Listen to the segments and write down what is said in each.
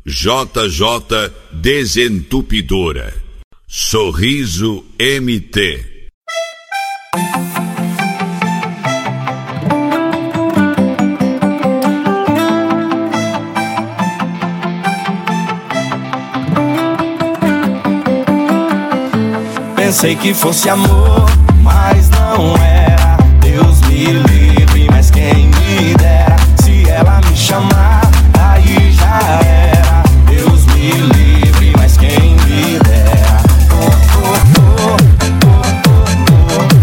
JJ Desentupidora. Sorriso MT. Pensei que fosse amor, mas não era. Deus me livre, mas quem me dera. Se ela me chamar, aí já era. Deus me livre, mas quem me dera. Oh, oh, oh, oh, oh, oh.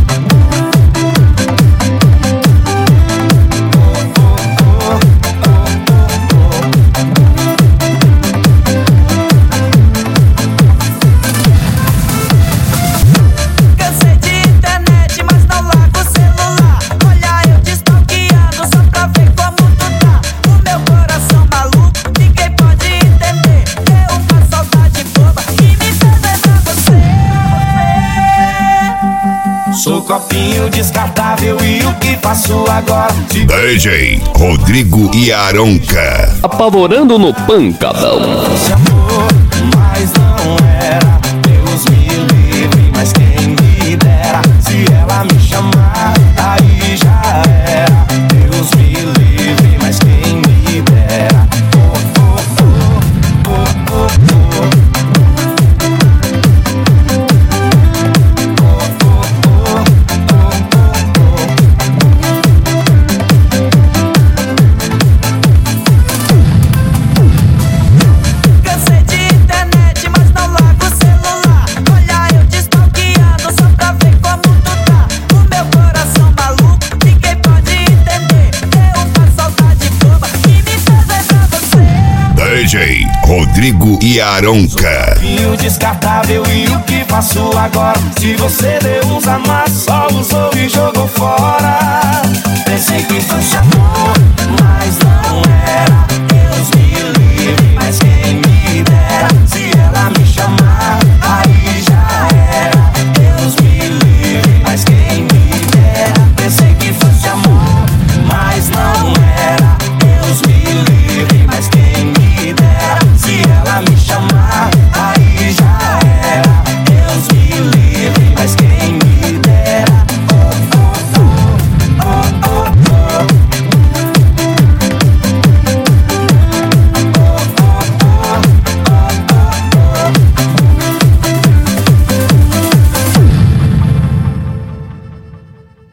Sou copinho descartável e o que faço agora? DJ Rodrigo e Aronca. Apavorando no pancadão. Esse amor, mas não era. Deus me livre, mas quem me dera. Se ela me chamar, aí já era. Deus me livre, mas quem me dera. Oh, oh, oh, oh, oh, oh. DJ Rodrigo e Aronca. Copinho descartável e o que faço agora? Se você deu uns amassos, só usou e jogou fora. Pensei que fosse amor, mas não era. Deus me livre, mas quem me dera. Se ela me chamar, aí já era. Deus me livre, mas quem me dera. Pensei que fosse amor, mas não era. Deus me livre, mas quem me dera. Se ela me chamar, aí já era. Deus me livre, mas quem me dera. Oh, oh, oh, oh, oh, oh.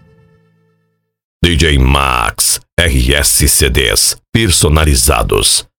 DJ Max RS CDs personalizados.